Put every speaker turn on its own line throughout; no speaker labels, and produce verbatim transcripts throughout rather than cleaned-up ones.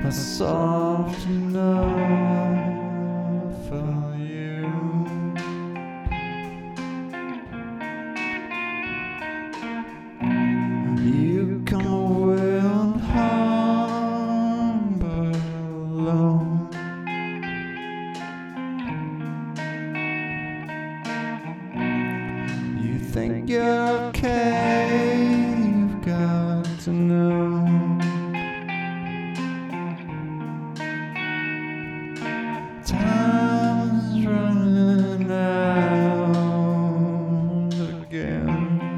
soft enough for you. You come away unharmed but alone. You think you're okay, you've got to know. Time's running out again.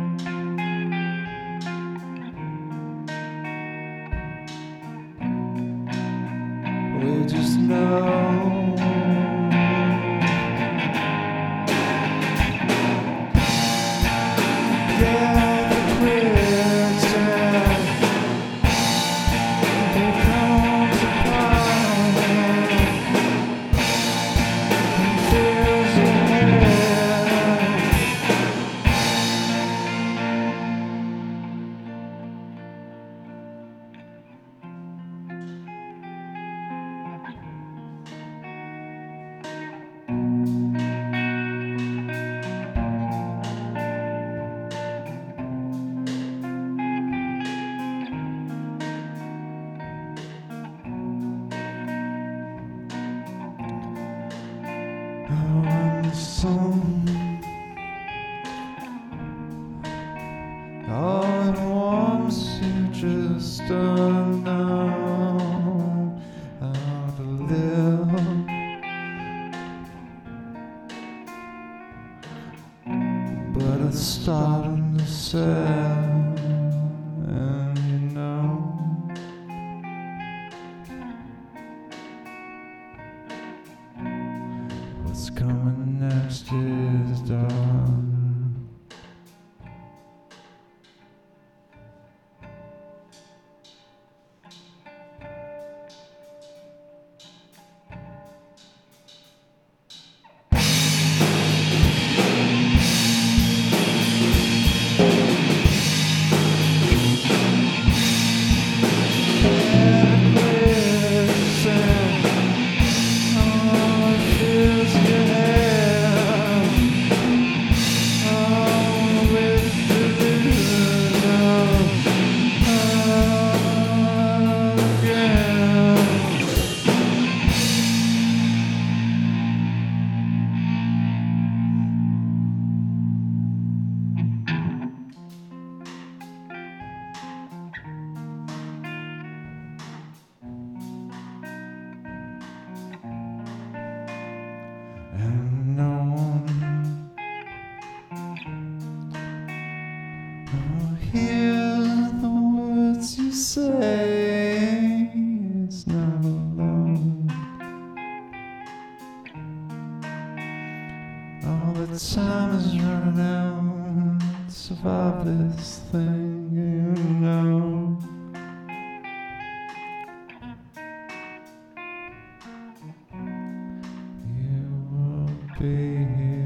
We just know yeah, the critics and they come to power. Feels ahead. When the sun all it wants you just don't know how to live, but it's starting to set, and you know what's coming next is dark. And no one will hear the words you say. It's not alone. All the time is running out to survive this thing, you know. Be here.